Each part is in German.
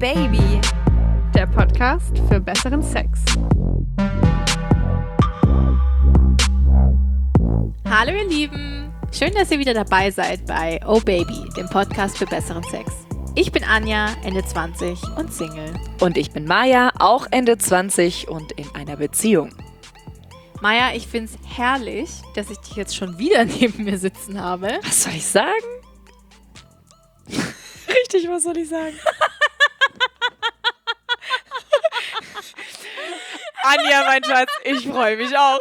Baby, der Podcast für besseren Sex. Hallo ihr Lieben, schön, dass ihr wieder dabei seid bei Oh Baby, dem Podcast für besseren Sex. Ich bin Anja, Ende 20 und Single. Und ich bin Maja, auch Ende 20 und in einer Beziehung. Maja, ich find's herrlich, dass ich dich jetzt schon wieder neben mir sitzen habe. Was soll ich sagen? Richtig, was soll ich sagen? Anja, mein Schatz, ich freue mich auch.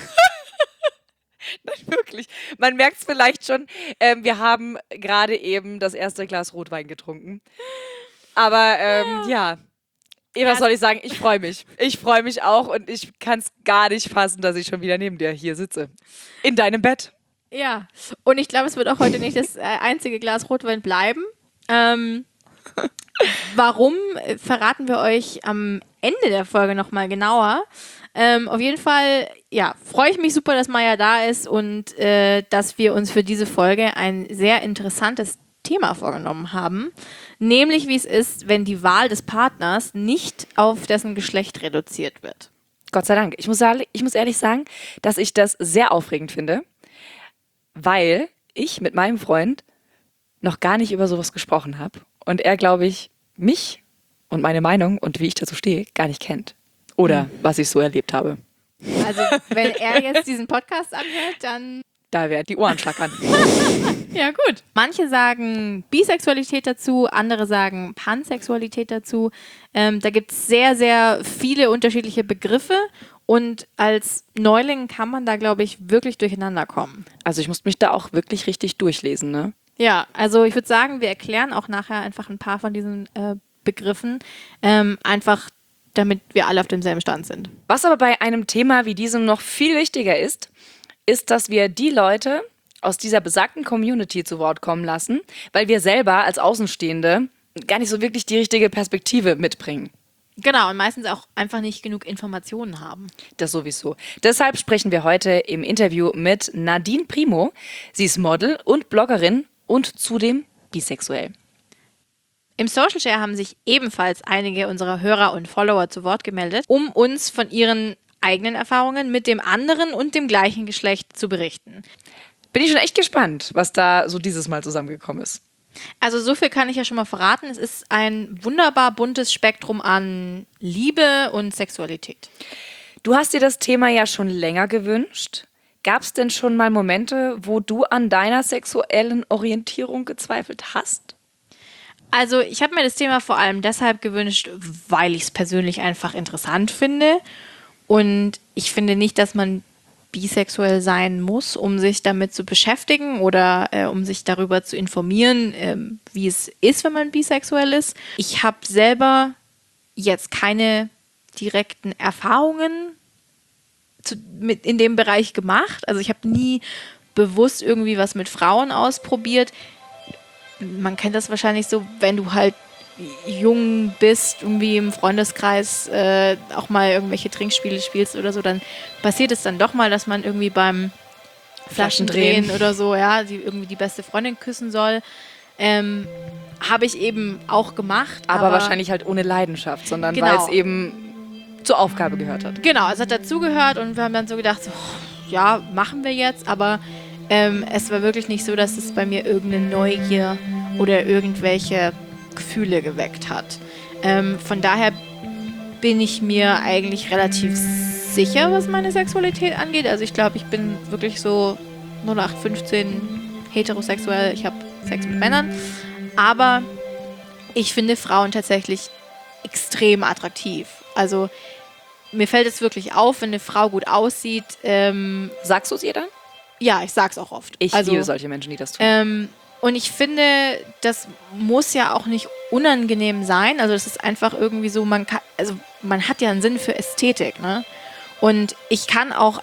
Nein, wirklich. Man merkt es vielleicht schon, wir haben gerade eben das erste Glas Rotwein getrunken. Aber ja. Was soll ich sagen? Ich freue mich. Ich freue mich auch und ich kann es gar nicht fassen, dass ich schon wieder neben dir hier sitze. In deinem Bett. Ja, und ich glaube, es wird auch heute nicht das einzige Glas Rotwein bleiben. Warum, verraten wir euch am Ende der Folge nochmal genauer. Auf jeden Fall, ja, freue ich mich super, dass Maja da ist und dass wir uns für diese Folge ein sehr interessantes Thema vorgenommen haben. Nämlich, wie es ist, wenn die Wahl des Partners nicht auf dessen Geschlecht reduziert wird. Gott sei Dank. Ich muss ehrlich sagen, dass ich das sehr aufregend finde, weil ich mit meinem Freund noch gar nicht über sowas gesprochen habe und er, glaube ich, mich und meine Meinung und wie ich dazu stehe, gar nicht kennt. Oder was ich so erlebt habe. Also, wenn er jetzt diesen Podcast anhört, dann... Da werden die Ohren schlackern. Ja, gut. Manche sagen Bisexualität dazu, andere sagen Pansexualität dazu. Da gibt es sehr, sehr viele unterschiedliche Begriffe und als Neuling kann man da, glaube ich, wirklich durcheinander kommen. Also ich musste mich da auch wirklich richtig durchlesen, ne? Ja, also ich würde sagen, wir erklären auch nachher einfach ein paar von diesen Begriffen, einfach damit wir alle auf demselben Stand sind. Was aber bei einem Thema wie diesem noch viel wichtiger ist, dass wir die Leute aus dieser besagten Community zu Wort kommen lassen, weil wir selber als Außenstehende gar nicht so wirklich die richtige Perspektive mitbringen. Genau, und meistens auch einfach nicht genug Informationen haben. Das sowieso. Deshalb sprechen wir heute im Interview mit Nadine Primo. Sie ist Model und Bloggerin und zudem bisexuell. Im Social Share haben sich ebenfalls einige unserer Hörer und Follower zu Wort gemeldet, um uns von ihren eigenen Erfahrungen mit dem anderen und dem gleichen Geschlecht zu berichten. Bin ich schon echt gespannt, was da so dieses Mal zusammengekommen ist. Also so viel kann ich ja schon mal verraten. Es ist ein wunderbar buntes Spektrum an Liebe und Sexualität. Du hast dir das Thema ja schon länger gewünscht. Gab es denn schon mal Momente, wo du an deiner sexuellen Orientierung gezweifelt hast? Also ich habe mir das Thema vor allem deshalb gewünscht, weil ich es persönlich einfach interessant finde. Und ich finde nicht, dass man bisexuell sein muss, um sich damit zu beschäftigen oder um sich darüber zu informieren, wie es ist, wenn man bisexuell ist. Ich habe selber jetzt keine direkten Erfahrungen in dem Bereich gemacht. Also ich habe nie bewusst irgendwie was mit Frauen ausprobiert. Man kennt das wahrscheinlich so, wenn du halt jung bist, irgendwie im Freundeskreis auch mal irgendwelche Trinkspiele spielst oder so, dann passiert es dann doch mal, dass man irgendwie beim Flaschendrehen oder so, ja, irgendwie die beste Freundin küssen soll. Habe ich eben auch gemacht. Aber wahrscheinlich halt ohne Leidenschaft, sondern genau, weil es eben zur Aufgabe gehört hat. Genau, es hat dazugehört und wir haben dann so gedacht, so, ja, machen wir jetzt, aber es war wirklich nicht so, dass es bei mir irgendeine Neugier oder irgendwelche Gefühle geweckt hat. Von daher bin ich mir eigentlich relativ sicher, was meine Sexualität angeht. Also ich glaube, ich bin wirklich so 0815 heterosexuell. Ich habe Sex mit Männern. Aber ich finde Frauen tatsächlich extrem attraktiv. Also mir fällt es wirklich auf, wenn eine Frau gut aussieht. Sagst du es ihr dann? Ja, ich sag's auch oft. Ich liebe solche Menschen, die das tun. Und ich finde, das muss ja auch nicht unangenehm sein. Also das ist einfach irgendwie so, man hat ja einen Sinn für Ästhetik, ne? Und ich kann auch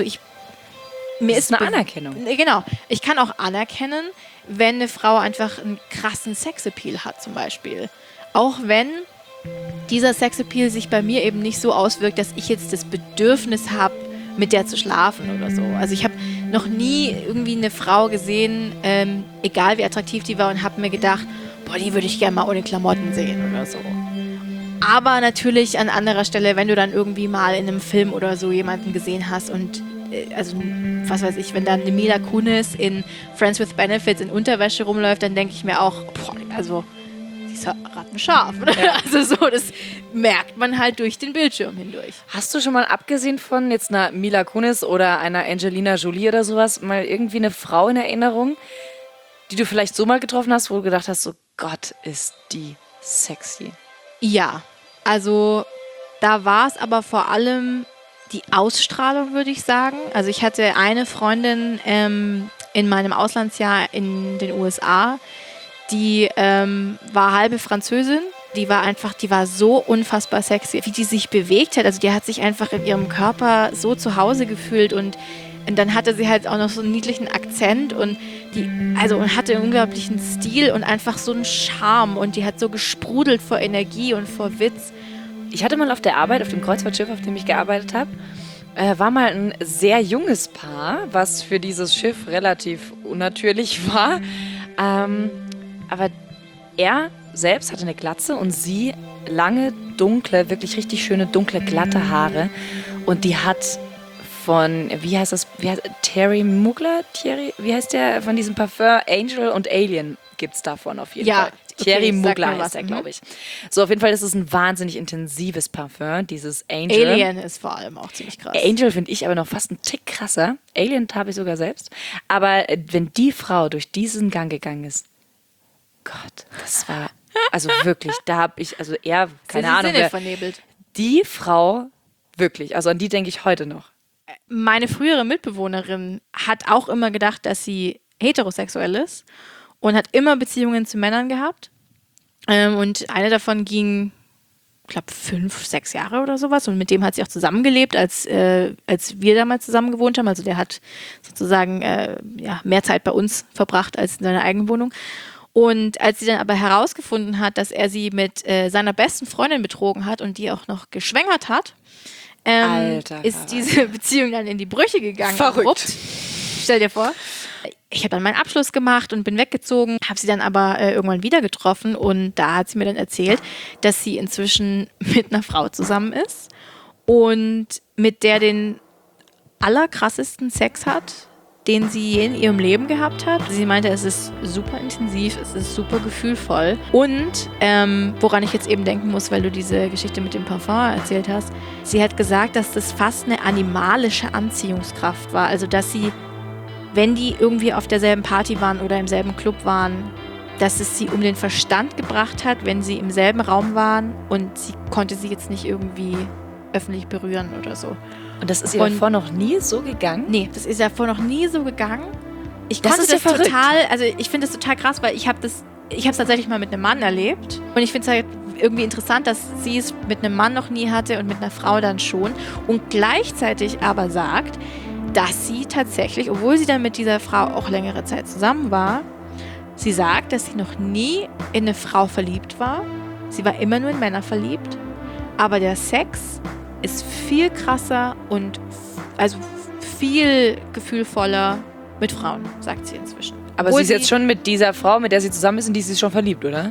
ist eine Anerkennung. Genau. Ich kann auch anerkennen, wenn eine Frau einfach einen krassen Sexappeal hat zum Beispiel. Auch wenn dieser Sexappeal sich bei mir eben nicht so auswirkt, dass ich jetzt das Bedürfnis habe, mit der zu schlafen oder so. Also ich habe noch nie irgendwie eine Frau gesehen, egal wie attraktiv die war, und habe mir gedacht, boah, die würde ich gerne mal ohne Klamotten sehen oder so. Aber natürlich an anderer Stelle, wenn du dann irgendwie mal in einem Film oder so jemanden gesehen hast und also, was weiß ich, wenn dann eine Mila Kunis in Friends with Benefits in Unterwäsche rumläuft, dann denke ich mir auch, boah, also, die ist rattenscharf. Ja. Also so, das merkt man halt durch den Bildschirm hindurch. Hast du schon mal, abgesehen von jetzt einer Mila Kunis oder einer Angelina Jolie oder sowas, mal irgendwie eine Frau in Erinnerung, die du vielleicht so mal getroffen hast, wo du gedacht hast, so Gott, ist die sexy? Ja, also da war es aber vor allem die Ausstrahlung, würde ich sagen. Also ich hatte eine Freundin in meinem Auslandsjahr in den USA, die war halbe Französin. Die war so unfassbar sexy, wie die sich bewegt hat. Also die hat sich einfach in ihrem Körper so zu Hause gefühlt und dann hatte sie halt auch noch so einen niedlichen Akzent und hatte einen unglaublichen Stil und einfach so einen Charme und die hat so gesprudelt vor Energie und vor Witz. Ich hatte mal auf der Arbeit, auf dem Kreuzfahrtschiff, auf dem ich gearbeitet habe, war mal ein sehr junges Paar, was für dieses Schiff relativ unnatürlich war. Aber er selbst hatte eine Glatze und sie lange, dunkle, wirklich richtig schöne, dunkle, glatte Haare. Und die hat von, Thierry Mugler? Wie heißt der von diesem Parfum? Angel und Alien gibt es davon auf jeden Fall. Thierry Mugler heißt er, glaube ich. So, auf jeden Fall ist es ein wahnsinnig intensives Parfum, dieses Angel. Alien ist vor allem auch ziemlich krass. Angel finde ich aber noch fast einen Tick krasser. Alien habe ich sogar selbst. Aber wenn die Frau durch diesen Gang gegangen ist, Gott, das war, also wirklich, da habe ich, also eher, keine Ahnung. Sinne vernebelt. Die Frau, wirklich, also an die denke ich heute noch. Meine frühere Mitbewohnerin hat auch immer gedacht, dass sie heterosexuell ist und hat immer Beziehungen zu Männern gehabt. Und eine davon ging, ich glaube, 5, 6 Jahre oder sowas. Und mit dem hat sie auch zusammengelebt, als wir damals zusammen gewohnt haben. Also der hat sozusagen mehr Zeit bei uns verbracht als in seiner eigenen Wohnung. Und als sie dann aber herausgefunden hat, dass er sie mit seiner besten Freundin betrogen hat und die auch noch geschwängert hat, ist diese Beziehung dann in die Brüche gegangen. Verrückt. Abrupt. Stell dir vor. Ich habe dann meinen Abschluss gemacht und bin weggezogen, habe sie dann aber irgendwann wieder getroffen und da hat sie mir dann erzählt, dass sie inzwischen mit einer Frau zusammen ist und mit der den allerkrassesten Sex hat, den sie je in ihrem Leben gehabt hat. Sie meinte, es ist super intensiv, es ist super gefühlvoll. Und woran ich jetzt eben denken muss, weil du diese Geschichte mit dem Parfum erzählt hast, sie hat gesagt, dass das fast eine animalische Anziehungskraft war. Also, dass sie, wenn die irgendwie auf derselben Party waren oder im selben Club waren, dass es sie um den Verstand gebracht hat, wenn sie im selben Raum waren und sie konnte sie jetzt nicht irgendwie öffentlich berühren oder so. Und das ist ihr davor noch nie so gegangen? Nee, das ist ja davor noch nie so gegangen. Ich Das konnte ist ja das verrückt. total, also ich finde das total krass, weil ich habe es tatsächlich mal mit einem Mann erlebt und ich finde es halt irgendwie interessant, dass sie es mit einem Mann noch nie hatte und mit einer Frau dann schon und gleichzeitig aber sagt, dass sie tatsächlich, obwohl sie dann mit dieser Frau auch längere Zeit zusammen war, sie sagt, dass sie noch nie in eine Frau verliebt war. Sie war immer nur in Männer verliebt, aber der Sex ist viel krasser und also viel gefühlvoller mit Frauen, sagt sie inzwischen. Aber sie ist jetzt schon mit dieser Frau, mit der sie zusammen ist, in die sie schon verliebt, oder?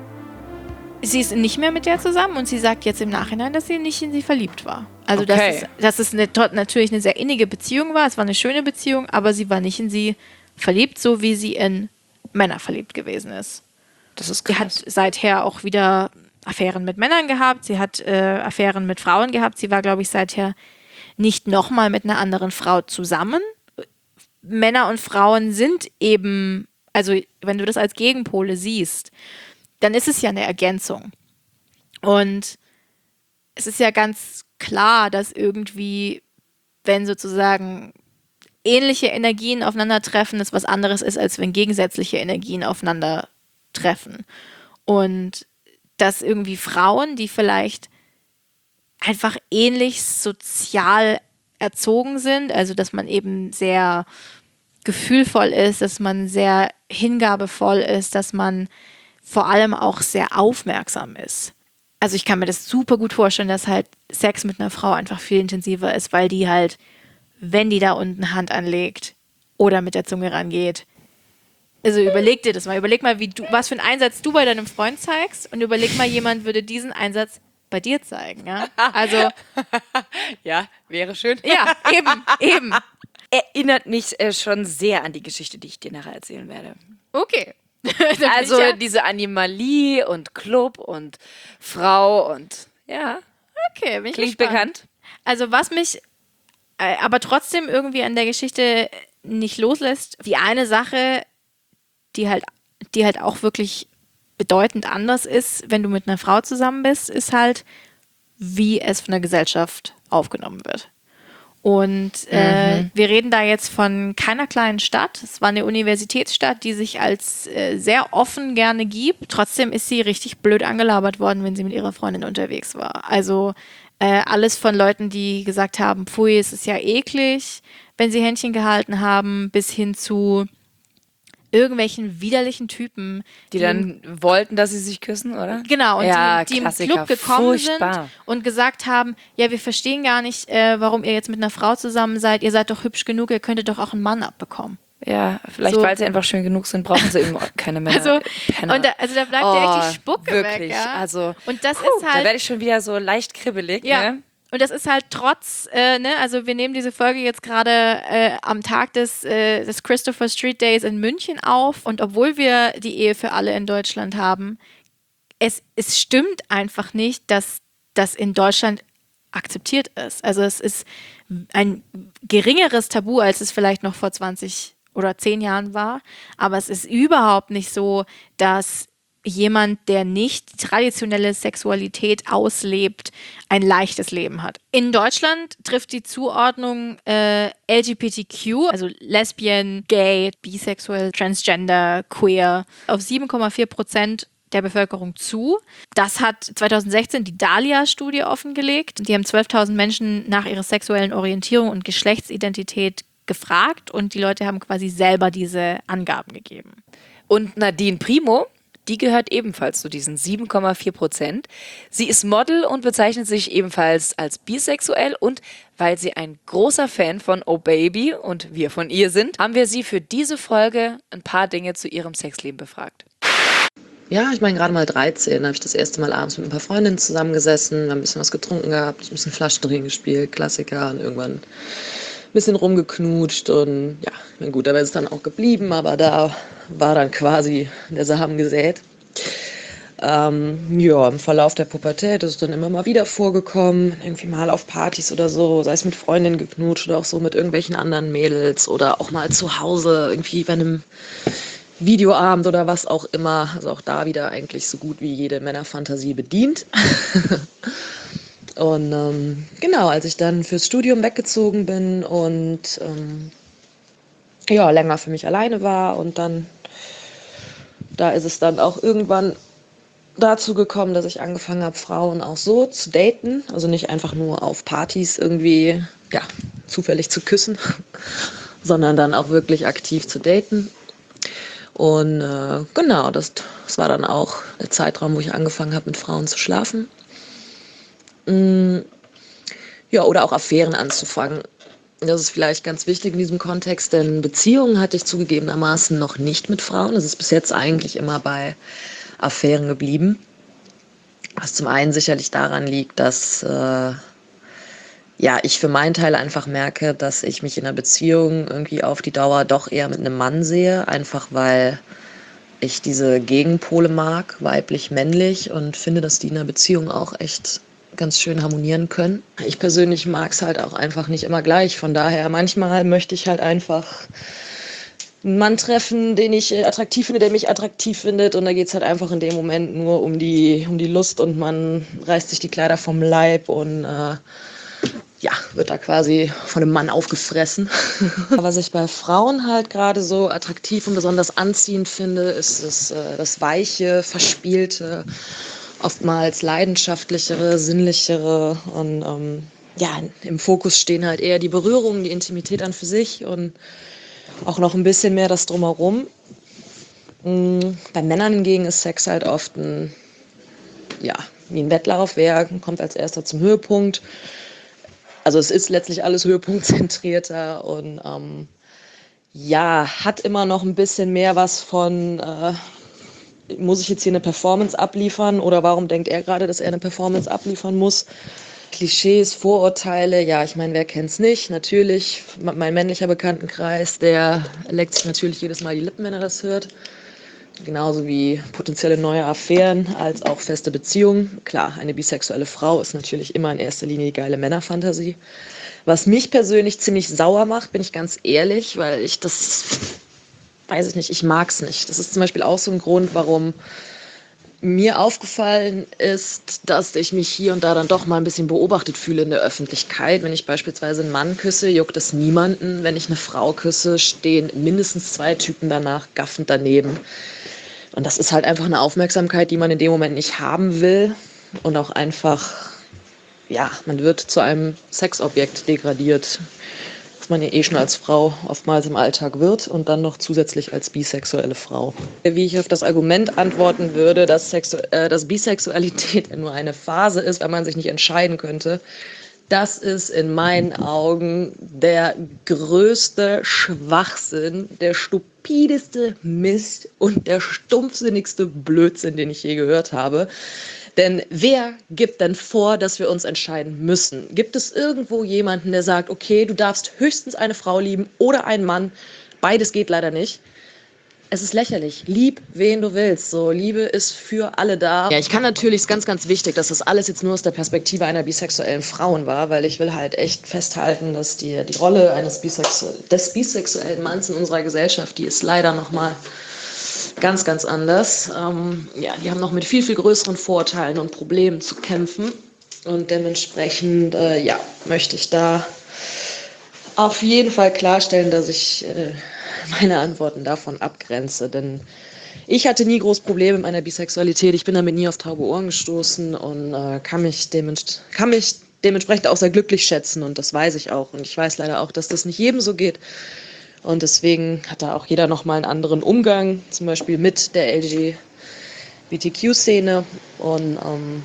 Sie ist nicht mehr mit der zusammen und sie sagt jetzt im Nachhinein, dass sie nicht in sie verliebt war. Also Okay. dass es natürlich eine sehr innige Beziehung war. Es war eine schöne Beziehung, aber sie war nicht in sie verliebt, so wie sie in Männer verliebt gewesen ist. Das ist Sie krass. hat seither auch wieder Affären mit Männern gehabt. Sie hat Affären mit Frauen gehabt. Sie war, glaube ich, seither nicht nochmal mit einer anderen Frau zusammen. Männer und Frauen sind eben, also wenn du das als Gegenpole siehst, dann ist es ja eine Ergänzung. Und es ist ja ganz klar, dass irgendwie, wenn sozusagen ähnliche Energien aufeinandertreffen, es was anderes ist, als wenn gegensätzliche Energien aufeinandertreffen. Und dass irgendwie Frauen, die vielleicht einfach ähnlich sozial erzogen sind, also dass man eben sehr gefühlvoll ist, dass man sehr hingabevoll ist, dass man vor allem auch sehr aufmerksam ist. Also ich kann mir das super gut vorstellen, dass halt Sex mit einer Frau einfach viel intensiver ist, weil die halt, wenn die da unten Hand anlegt oder mit der Zunge rangeht, Also überleg dir das mal. Überleg mal, was für einen Einsatz du bei deinem Freund zeigst und überleg mal, jemand würde diesen Einsatz bei dir zeigen, ja? Also, Ja, wäre schön. ja, eben. Erinnert mich schon sehr an die Geschichte, die ich dir nachher erzählen werde. Okay. Also diese Animalie und Club und Frau und ja, Okay, bin ich klingt gespannt. bekannt. Also was mich aber trotzdem irgendwie an der Geschichte nicht loslässt, die eine Sache, die halt auch wirklich bedeutend anders ist, wenn du mit einer Frau zusammen bist, ist halt, wie es von der Gesellschaft aufgenommen wird. Und wir reden da jetzt von keiner kleinen Stadt. Es war eine Universitätsstadt, die sich als sehr offen gerne gibt. Trotzdem ist sie richtig blöd angelabert worden, wenn sie mit ihrer Freundin unterwegs war. Also alles von Leuten, die gesagt haben, pfui, es ist ja eklig, wenn sie Händchen gehalten haben, bis hin zu irgendwelchen widerlichen Typen, Die dann wollten, dass sie sich küssen, oder? genau, und ja, die im Klassiker. Club gekommen Furchtbar. sind und gesagt haben, ja, wir verstehen gar nicht, warum ihr jetzt mit einer Frau zusammen seid. Ihr seid doch hübsch genug, ihr könntet doch auch einen Mann abbekommen. Ja, vielleicht So. weil sie einfach schön genug sind, brauchen sie eben keine Männer. Also, Penner. da bleibt dir echt die Spucke wirklich. weg. Ja? Also, Und das ist da halt, werde ich schon wieder so leicht kribbelig. ja. Ne? Und das ist halt trotz, also wir nehmen diese Folge jetzt gerade am Tag des Christopher Street Days in München auf. Und obwohl wir die Ehe für alle in Deutschland haben, es stimmt einfach nicht, dass das in Deutschland akzeptiert ist. Also es ist ein geringeres Tabu, als es vielleicht noch vor 20 oder 10 Jahren war. Aber es ist überhaupt nicht so, dass jemand, der nicht traditionelle Sexualität auslebt, ein leichtes Leben hat. In Deutschland trifft die Zuordnung LGBTQ, also Lesbian, Gay, Bisexuell, Transgender, Queer, auf 7,4% der Bevölkerung zu. Das hat 2016 die Dahlia-Studie offengelegt. Die haben 12.000 Menschen nach ihrer sexuellen Orientierung und Geschlechtsidentität gefragt und die Leute haben quasi selber diese Angaben gegeben. Und Nadine Primo, die gehört ebenfalls zu diesen 7,4%. Sie ist Model und bezeichnet sich ebenfalls als bisexuell. Und weil sie ein großer Fan von Oh Baby und wir von ihr sind, haben wir sie für diese Folge ein paar Dinge zu ihrem Sexleben befragt. Ja, ich meine, gerade mal 13, habe ich das erste Mal abends mit ein paar Freundinnen zusammengesessen, haben ein bisschen was getrunken gehabt, ein bisschen Flaschendrehen gespielt, Klassiker und irgendwann ein bisschen rumgeknutscht und ja, ich meine, gut, da wäre es dann auch geblieben, aber da war dann quasi der Samen gesät. Ja, im Verlauf der Pubertät ist es dann immer mal wieder vorgekommen, irgendwie mal auf Partys oder so, sei es mit Freundinnen geknutscht oder auch so mit irgendwelchen anderen Mädels oder auch mal zu Hause irgendwie bei einem Videoabend oder was auch immer. Also auch da wieder eigentlich so gut wie jede Männerfantasie bedient. Und genau, als ich dann fürs Studium weggezogen bin und ja, länger für mich alleine war und dann, da ist es dann auch irgendwann dazu gekommen, dass ich angefangen habe, Frauen auch so zu daten. Also nicht einfach nur auf Partys irgendwie, ja, zufällig zu küssen, sondern dann auch wirklich aktiv zu daten. Und genau, das war dann auch der Zeitraum, wo ich angefangen habe, mit Frauen zu schlafen. Ja, oder auch Affären anzufangen. Das ist vielleicht ganz wichtig in diesem Kontext, denn Beziehungen hatte ich zugegebenermaßen noch nicht mit Frauen. Das ist bis jetzt eigentlich immer bei Affären geblieben. Was zum einen sicherlich daran liegt, dass ja, ich für meinen Teil einfach merke, dass ich mich in einer Beziehung irgendwie auf die Dauer doch eher mit einem Mann sehe, einfach weil ich diese Gegenpole mag, weiblich, männlich, und finde, dass die in einer Beziehung auch echt ganz schön harmonieren können. Ich persönlich mag es halt auch einfach nicht immer gleich, von daher manchmal möchte ich halt einfach einen Mann treffen, den ich attraktiv finde, der mich attraktiv findet, und da geht es halt einfach in dem Moment nur um die Lust und man reißt sich die Kleider vom Leib und ja, wird da quasi von einem Mann aufgefressen. Was ich bei Frauen halt gerade so attraktiv und besonders anziehend finde, ist das weiche, verspielte, oftmals leidenschaftlichere, sinnlichere, und ja, im Fokus stehen halt eher die Berührungen, die Intimität an für sich und auch noch ein bisschen mehr das Drumherum. Bei Männern hingegen ist Sex halt oft ja, wie ein Wettlauf, wer kommt als erster zum Höhepunkt. Also es ist letztlich alles höhepunktzentrierter und ja, hat immer noch ein bisschen mehr was von, muss ich jetzt hier eine Performance abliefern oder warum denkt er gerade, dass er eine Performance abliefern muss? Klischees, Vorurteile, ja, ich meine, wer kennt's nicht? Natürlich, mein männlicher Bekanntenkreis, der leckt sich natürlich jedes Mal die Lippen, wenn er das hört. Genauso wie potenzielle neue Affären als auch feste Beziehungen. Klar, eine bisexuelle Frau ist natürlich immer in erster Linie die geile Männerfantasie. Was mich persönlich ziemlich sauer macht, bin ich ganz ehrlich, weil ich das, weiß ich nicht, ich mag's nicht. Das ist zum Beispiel auch so ein Grund, warum mir aufgefallen ist, dass ich mich hier und da dann doch mal ein bisschen beobachtet fühle in der Öffentlichkeit. Wenn ich beispielsweise einen Mann küsse, juckt es niemanden. Wenn ich eine Frau küsse, stehen mindestens 2 Typen danach gaffend daneben. Und das ist halt einfach eine Aufmerksamkeit, die man in dem Moment nicht haben will. Und auch einfach, ja, man wird zu einem Sexobjekt degradiert, was man ja eh schon als Frau oftmals im Alltag wird und dann noch zusätzlich als bisexuelle Frau. Wie ich auf das Argument antworten würde, dass Bisexualität ja nur eine Phase ist, wenn man sich nicht entscheiden könnte, das ist in meinen Augen der größte Schwachsinn, der stupideste Mist und der stumpfsinnigste Blödsinn, den ich je gehört habe. Denn wer gibt denn vor, dass wir uns entscheiden müssen? Gibt es irgendwo jemanden, der sagt, okay, du darfst höchstens eine Frau lieben oder einen Mann? Beides geht leider nicht. Es ist lächerlich. Lieb, wen du willst. So, Liebe ist für alle da. Ja, ich kann natürlich, ist ganz, ganz wichtig, dass das alles jetzt nur aus der Perspektive einer bisexuellen Frau war, weil ich will halt echt festhalten, dass die Rolle des bisexuellen Manns in unserer Gesellschaft, die ist leider nochmal ganz, ganz anders. Ja, die haben noch mit viel, viel größeren Vorurteilen und Problemen zu kämpfen. Und dementsprechend, ja, möchte ich da auf jeden Fall klarstellen, dass ich meine Antworten davon abgrenze. Denn ich hatte nie groß Probleme mit meiner Bisexualität. Ich bin damit nie auf taube Ohren gestoßen und kann mich dementsprechend auch sehr glücklich schätzen. Und das weiß ich auch. Und ich weiß leider auch, dass das nicht jedem so geht. Und deswegen hat da auch jeder nochmal einen anderen Umgang, zum Beispiel mit der LGBTQ-Szene. Und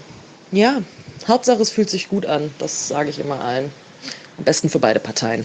ja, Hauptsache es fühlt sich gut an. Das sage ich immer allen. Am besten für beide Parteien.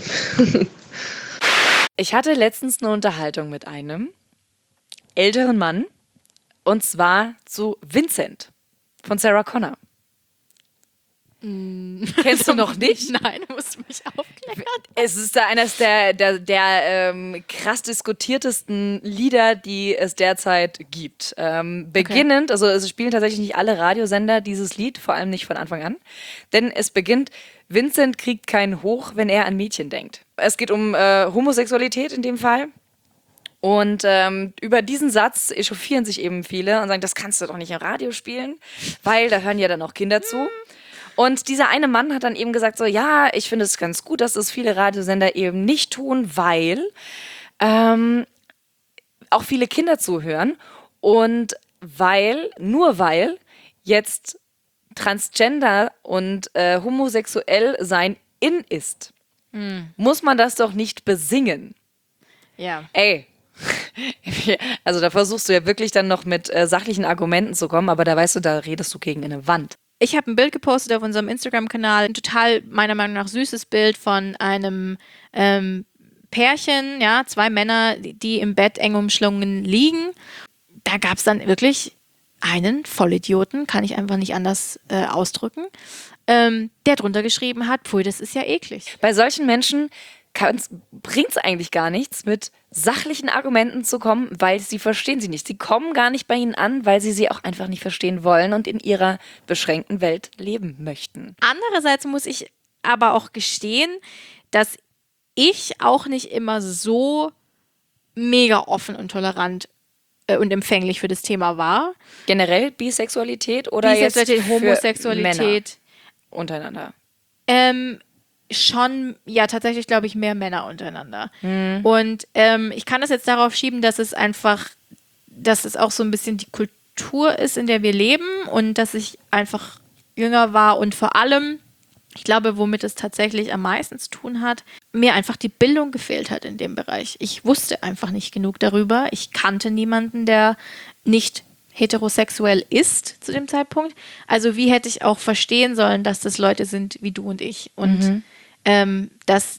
Ich hatte letztens eine Unterhaltung mit einem älteren Mann und zwar zu Vincent von Sarah Connor. Kennst du noch nicht? Nein, musst du mich aufklären. Es ist eines der krass diskutiertesten Lieder, die es derzeit gibt. Beginnend, also es spielen tatsächlich nicht alle Radiosender dieses Lied, vor allem nicht von Anfang an, denn es beginnt: Vincent kriegt keinen Hoch, wenn er an Mädchen denkt. Es geht um Homosexualität in dem Fall. Und über diesen Satz echauffieren sich eben viele und sagen, das kannst du doch nicht im Radio spielen, weil da hören ja dann auch Kinder zu. Und dieser eine Mann hat dann eben gesagt so, ja, ich finde es ganz gut, dass es viele Radiosender eben nicht tun, weil auch viele Kinder zuhören und nur weil jetzt Transgender und homosexuell sein in ist, muss man das doch nicht besingen. Ja. Ey, also da versuchst du ja wirklich dann noch mit sachlichen Argumenten zu kommen, aber da weißt du, da redest du gegen eine Wand. Ich habe ein Bild gepostet auf unserem Instagram-Kanal, ein total, meiner Meinung nach, süßes Bild von einem Pärchen, ja, 2 Männer, die im Bett eng umschlungen liegen. Da gab es dann wirklich einen Vollidioten, kann ich einfach nicht anders ausdrücken, der drunter geschrieben hat, pfui, das ist ja eklig. Bei solchen Menschen bringt es eigentlich gar nichts, mit sachlichen Argumenten zu kommen, weil sie verstehen sie nicht. Sie kommen gar nicht bei ihnen an, weil sie auch einfach nicht verstehen wollen und in ihrer beschränkten Welt leben möchten. Andererseits muss ich aber auch gestehen, dass ich auch nicht immer so mega offen und tolerant und empfänglich für das Thema war. Generell Bisexualität oder Bisexualität, jetzt Homosexualität. Männer untereinander? Schon, ja, tatsächlich glaube ich mehr Männer untereinander. Und ich kann das jetzt darauf schieben, dass es auch so ein bisschen die Kultur ist, in der wir leben und dass ich einfach jünger war und vor allem, ich glaube, womit es tatsächlich am meisten zu tun hat, mir einfach die Bildung gefehlt hat in dem Bereich. Ich wusste einfach nicht genug darüber. Ich kannte niemanden, der nicht heterosexuell ist zu dem Zeitpunkt. Also wie hätte ich auch verstehen sollen, dass das Leute sind wie du und ich und dass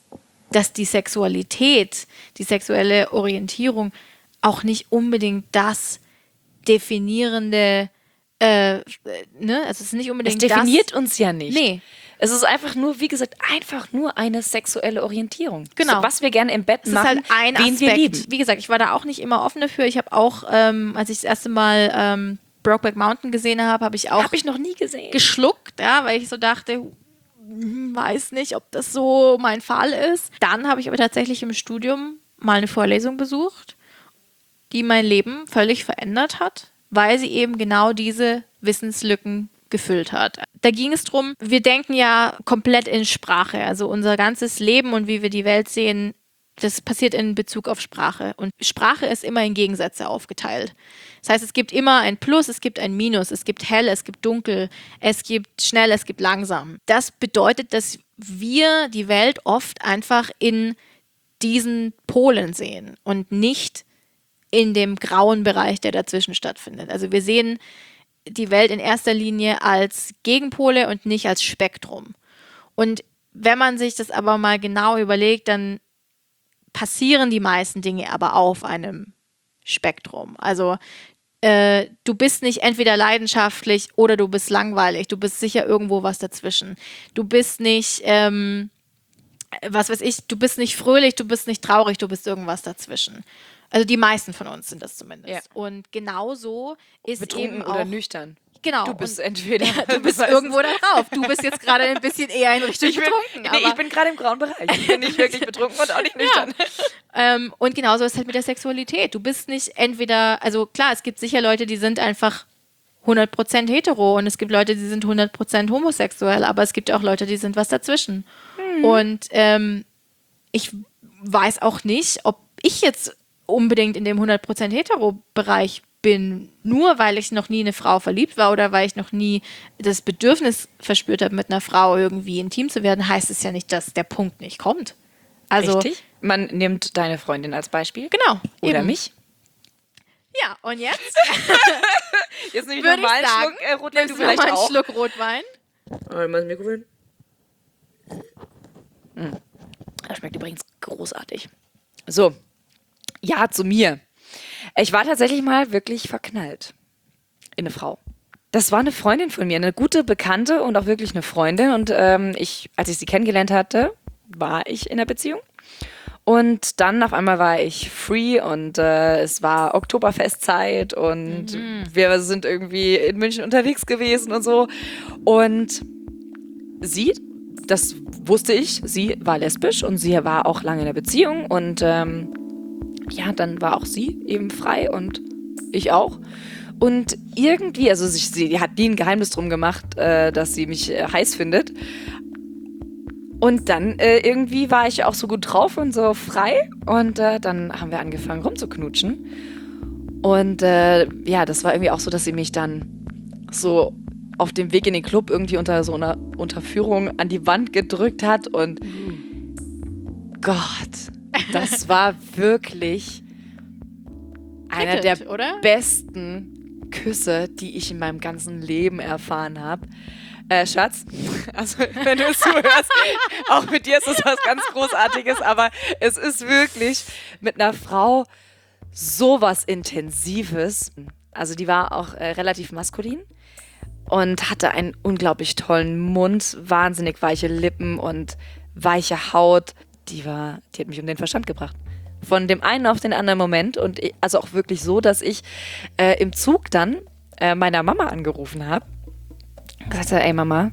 dass die Sexualität, die sexuelle Orientierung auch nicht unbedingt das definierende, ne? Also es ist nicht Es unbedingt definiert das. uns ja nicht. Nee. Es ist einfach nur, wie gesagt, einfach nur eine sexuelle Orientierung. Genau. So, was wir gerne im Bett Das machen, ist halt ein wen wir lieben. Aspekt. Wie gesagt, ich war da auch nicht immer offen dafür. Ich habe auch, als ich das erste Mal Brokeback Mountain gesehen habe, habe ich auch Habe ich noch nie gesehen. geschluckt, ja, weil ich so dachte, weiß nicht, ob das so mein Fall ist. Dann habe ich aber tatsächlich im Studium mal eine Vorlesung besucht, die mein Leben völlig verändert hat, weil sie eben genau diese Wissenslücken gefüllt hat. Da ging es darum, wir denken ja komplett in Sprache. Also unser ganzes Leben und wie wir die Welt sehen, das passiert in Bezug auf Sprache. Und Sprache ist immer in Gegensätze aufgeteilt. Das heißt, es gibt immer ein Plus, es gibt ein Minus, es gibt hell, es gibt dunkel, es gibt schnell, es gibt langsam. Das bedeutet, dass wir die Welt oft einfach in diesen Polen sehen und nicht in dem grauen Bereich, der dazwischen stattfindet. Also wir sehen die Welt in erster Linie als Gegenpole und nicht als Spektrum. Und wenn man sich das aber mal genau überlegt, dann passieren die meisten Dinge aber auf einem Spektrum. Also du bist nicht entweder leidenschaftlich oder du bist langweilig. Du bist sicher irgendwo was dazwischen. Du bist nicht, was weiß ich, du bist nicht fröhlich, du bist nicht traurig, du bist irgendwas dazwischen. Also die meisten von uns sind das zumindest. Ja. Und genauso ist Betrunken eben auch... oder nüchtern. Genau. Du bist und, entweder... du bist irgendwo da drauf. Du bist jetzt gerade ein bisschen eher in Richtung betrunken. Ich bin gerade im grauen Bereich. Ich bin nicht wirklich betrunken und auch nicht nüchtern. Und genauso ist es halt mit der Sexualität. Du bist nicht entweder, also klar, es gibt sicher Leute, die sind einfach 100% hetero und es gibt Leute, die sind 100% homosexuell, aber es gibt auch Leute, die sind was dazwischen. Und ich weiß auch nicht, ob ich jetzt unbedingt in dem 100% hetero-Bereich bin, nur weil ich noch nie in eine Frau verliebt war oder weil ich noch nie das Bedürfnis verspürt habe, mit einer Frau irgendwie intim zu werden, heißt es ja nicht, dass der Punkt nicht kommt. Also, Richtig? Man nimmt deine Freundin als Beispiel. Genau. Oder eben. mich. Ja, und jetzt Jetzt nehme ich würde nochmal ich einen sagen, Schluck Rotwein, du nimmst du noch vielleicht mal einen auch. Schluck Rotwein. Mal das Mikrofon. Das schmeckt übrigens großartig. So, ja, zu mir. Ich war tatsächlich mal wirklich verknallt in eine Frau. Das war eine Freundin von mir, eine gute Bekannte und auch wirklich eine Freundin. Und als ich sie kennengelernt hatte, war ich in einer Beziehung. Und dann auf einmal war ich free und es war Oktoberfestzeit und wir sind irgendwie in München unterwegs gewesen und so. Und sie, das wusste ich, sie war lesbisch und sie war auch lange in einer Beziehung und ja, dann war auch sie eben frei und ich auch. Und irgendwie, also sie hat nie ein Geheimnis drum gemacht, dass sie mich heiß findet. Und dann irgendwie war ich auch so gut drauf und so frei. Und dann haben wir angefangen rumzuknutschen. Und ja, das war irgendwie auch so, dass sie mich dann so auf dem Weg in den Club irgendwie unter so einer Unterführung an die Wand gedrückt hat. Und Gott, das war wirklich einer der Prickelnd, oder? besten Küsse, die ich in meinem ganzen Leben erfahren habe. Schatz, also wenn du es zuhörst, auch mit dir ist es was ganz Großartiges, aber es ist wirklich mit einer Frau sowas Intensives. Also die war auch relativ maskulin und hatte einen unglaublich tollen Mund, wahnsinnig weiche Lippen und weiche Haut. Die hat mich um den Verstand gebracht. Von dem einen auf den anderen Moment und also auch wirklich so, dass ich im Zug dann meiner Mama angerufen habe. Gesagt hat, ey Mama,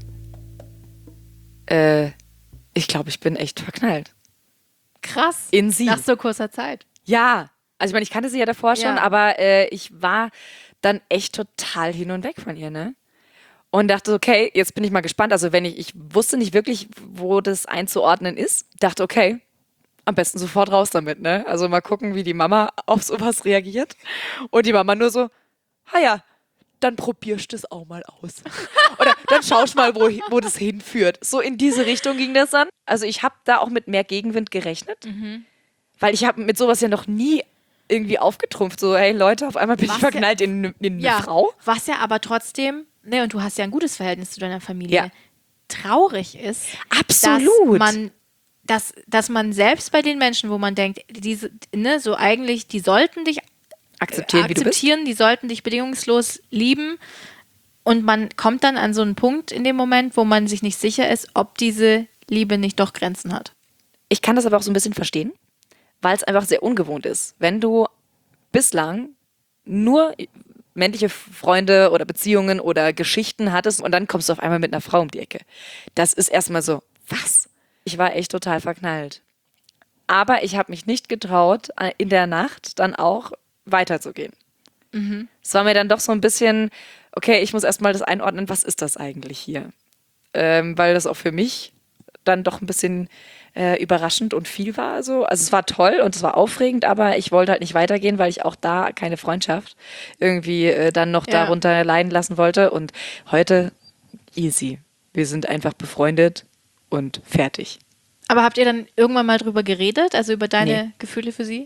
ich glaube, ich bin echt verknallt. Krass. In sie. Nach so kurzer Zeit. Ja, also ich meine, ich kannte sie ja davor schon, Ja. aber ich war dann echt total hin und weg von ihr, ne? Und dachte, okay, jetzt bin ich mal gespannt. Also ich wusste nicht wirklich, wo das einzuordnen ist. Dachte, okay, am besten sofort raus damit, ne? Also mal gucken, wie die Mama auf sowas reagiert. Und die Mama nur so, ja, dann probierst du es auch mal aus. Oder dann schaust mal, wo das hinführt. So in diese Richtung ging das dann. Also ich habe da auch mit mehr Gegenwind gerechnet. Weil ich habe mit sowas ja noch nie irgendwie aufgetrumpft. So, hey Leute, auf einmal bin ich Was verknallt in eine Frau. Was ja aber trotzdem, ne, und du hast ja ein gutes Verhältnis zu deiner Familie, Ja. traurig ist, Absolut. dass man dass man selbst bei den Menschen, wo man denkt, diese, ne, so eigentlich, die sollten dich Akzeptieren, wie du bist. die sollten dich bedingungslos lieben. Und man kommt dann an so einen Punkt in dem Moment, wo man sich nicht sicher ist, ob diese Liebe nicht doch Grenzen hat. Ich kann das aber auch so ein bisschen verstehen, weil es einfach sehr ungewohnt ist. Wenn du bislang nur männliche Freunde oder Beziehungen oder Geschichten hattest und dann kommst du auf einmal mit einer Frau um die Ecke. Das ist erstmal so, was? Ich war echt total verknallt. Aber ich habe mich nicht getraut, in der Nacht dann auch weiterzugehen. Es war mir dann doch so ein bisschen, okay, ich muss erstmal das einordnen, was ist das eigentlich hier? Weil das auch für mich dann doch ein bisschen überraschend und viel war. Also es war toll und es war aufregend, aber ich wollte halt nicht weitergehen, weil ich auch da keine Freundschaft irgendwie dann noch darunter leiden lassen wollte. Und heute easy. Wir sind einfach befreundet und fertig. Aber habt ihr dann irgendwann mal drüber geredet, also über deine Nee. Gefühle für sie?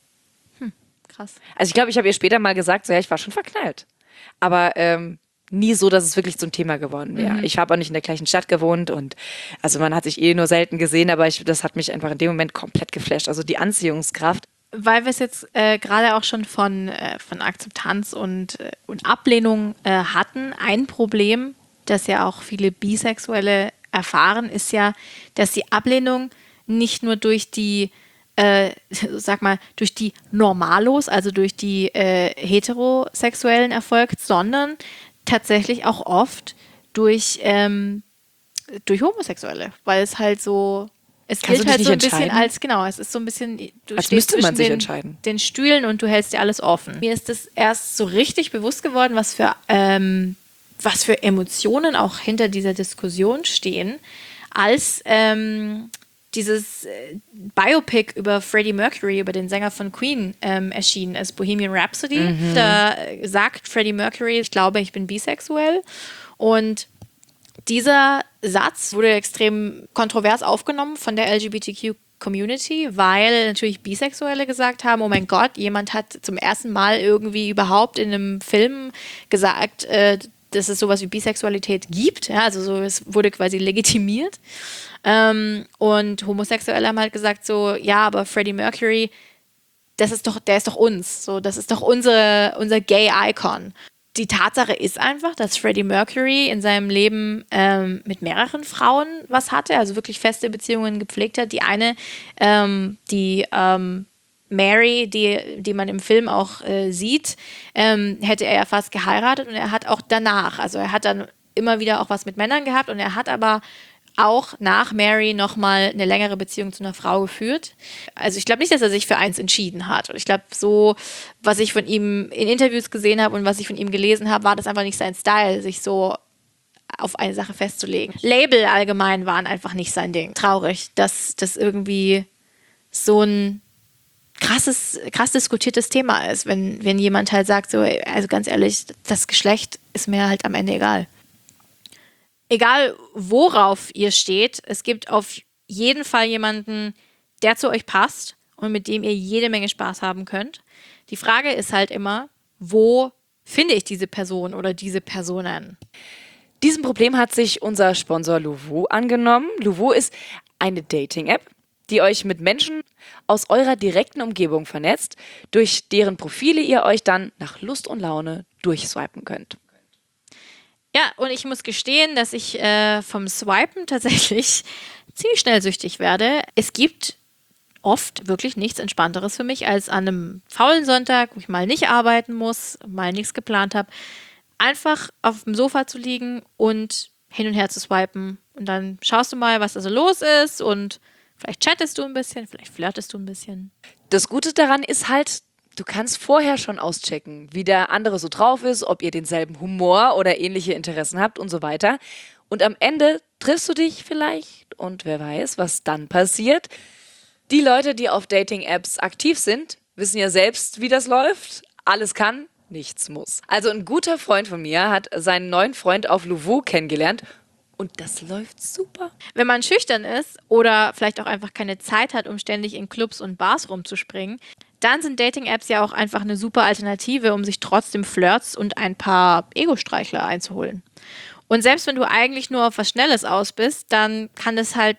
Krass. Also ich glaube, ich habe ihr später mal gesagt, so ja, ich war schon verknallt. Aber nie so, dass es wirklich zum Thema geworden wäre. Ich habe auch nicht in der gleichen Stadt gewohnt und also man hat sich nur selten gesehen, aber das hat mich einfach in dem Moment komplett geflasht. Also die Anziehungskraft. Weil wir es jetzt gerade auch schon von Akzeptanz und Ablehnung hatten. Ein Problem, das ja auch viele Bisexuelle erfahren, ist ja, dass die Ablehnung nicht nur durch die durch die Normalos, also durch die Heterosexuellen erfolgt, sondern tatsächlich auch oft durch Homosexuelle, weil es halt so, es Kannst gilt du dich halt so ein nicht bisschen entscheiden? als, genau, es ist so ein bisschen, du Als stehst müsste man zwischen sich entscheiden. den Stühlen und du hältst dir alles offen. Mir ist das erst so richtig bewusst geworden, was für Emotionen auch hinter dieser Diskussion stehen, als dieses Biopic über Freddie Mercury, über den Sänger von Queen, erschienen ist, Bohemian Rhapsody. Da sagt Freddie Mercury, ich glaube, ich bin bisexuell. Und dieser Satz wurde extrem kontrovers aufgenommen von der LGBTQ-Community, weil natürlich Bisexuelle gesagt haben, oh mein Gott, jemand hat zum ersten Mal irgendwie überhaupt in einem Film gesagt, dass es sowas wie Bisexualität gibt. Ja, also so, es wurde quasi legitimiert. Und Homosexuelle haben halt gesagt so, ja, aber Freddie Mercury, der ist doch uns. So, das ist doch unser Gay-Icon. Die Tatsache ist einfach, dass Freddie Mercury in seinem Leben mit mehreren Frauen was hatte, also wirklich feste Beziehungen gepflegt hat. Die eine, die Mary, die man im Film auch sieht, hätte er ja fast geheiratet und er hat auch danach, also er hat dann immer wieder auch was mit Männern gehabt und er hat aber auch nach Mary nochmal eine längere Beziehung zu einer Frau geführt. Also ich glaube nicht, dass er sich für eins entschieden hat. Und ich glaube, so, was ich von ihm in Interviews gesehen habe und was ich von ihm gelesen habe, war das einfach nicht sein Style, sich so auf eine Sache festzulegen. Label allgemein waren einfach nicht sein Ding. Traurig, dass das irgendwie so ein krass diskutiertes Thema ist, wenn jemand halt sagt, so, also ganz ehrlich, das Geschlecht ist mir halt am Ende egal. Egal, worauf ihr steht, es gibt auf jeden Fall jemanden, der zu euch passt und mit dem ihr jede Menge Spaß haben könnt. Die Frage ist halt immer, wo finde ich diese Person oder diese Personen? Diesem Problem hat sich unser Sponsor Lovoo angenommen. Lovoo ist eine Dating-App, die euch mit Menschen aus eurer direkten Umgebung vernetzt, durch deren Profile ihr euch dann nach Lust und Laune durchswipen könnt. Ja, und ich muss gestehen, dass ich vom Swipen tatsächlich ziemlich schnell süchtig werde. Es gibt oft wirklich nichts Entspannteres für mich, als an einem faulen Sonntag, wo ich mal nicht arbeiten muss, mal nichts geplant habe, einfach auf dem Sofa zu liegen und hin und her zu swipen. Und dann schaust du mal, was da so los ist und vielleicht chattest du ein bisschen, vielleicht flirtest du ein bisschen. Das Gute daran ist halt, du kannst vorher schon auschecken, wie der andere so drauf ist, ob ihr denselben Humor oder ähnliche Interessen habt und so weiter. Und am Ende triffst du dich vielleicht und wer weiß, was dann passiert. Die Leute, die auf Dating-Apps aktiv sind, wissen ja selbst, wie das läuft. Alles kann, nichts muss. Also ein guter Freund von mir hat seinen neuen Freund auf Lovoo kennengelernt und das läuft super. Wenn man schüchtern ist oder vielleicht auch einfach keine Zeit hat, um ständig in Clubs und Bars rumzuspringen, dann sind Dating-Apps ja auch einfach eine super Alternative, um sich trotzdem Flirts und ein paar Ego-Streichler einzuholen. Und selbst wenn du eigentlich nur auf was Schnelles aus bist, dann kann das halt